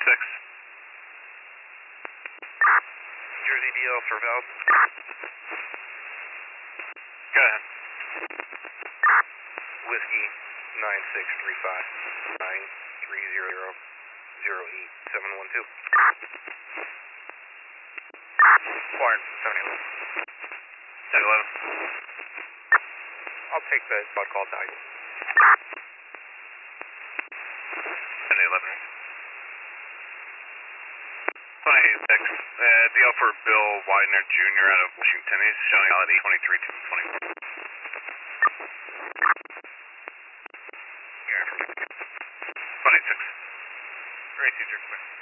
Jersey DL for Val. Go ahead. Whiskey 9635 93008 Warren, 711. 711. I'll take the bud call tag. 711. 26. DL for Bill Widener Jr. out of Washington. He's showing out at 823 221. 26. Race user clear.